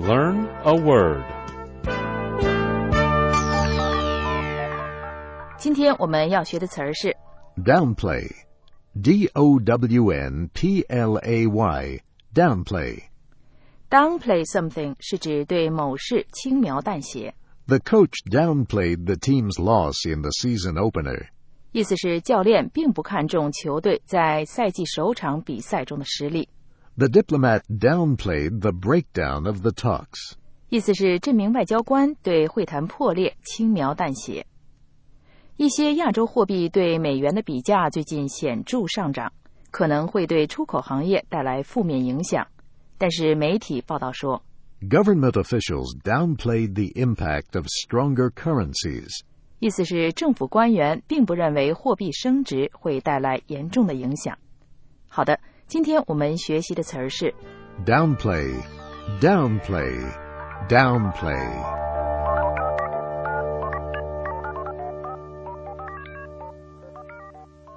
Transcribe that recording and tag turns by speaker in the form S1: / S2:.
S1: Learn a word.
S2: 今天我们要学的词儿是
S3: Downplay. D-O-W-N-P-L-A-Y. Downplay.
S2: downplay something 是指对某事轻描淡写，
S3: The coach downplayed the team's loss in the season opener.
S2: 意思是教练并不看重球队在赛季首场比赛中的实力。
S3: The diplomat downplayed the breakdown of the talks.
S2: 意思是这名外交官对会谈破裂轻描淡写。一些亚洲货币对美元的比价最近显著上涨，可能会对出口行业带来负面影响。但是媒体报道说，
S3: Government officials downplayed the impact of stronger currencies.
S2: 意思是政府官员并不认为货币升值会带来严重的影响。好的，今天我们学习的词儿是
S3: Downplay, downplay, downplay.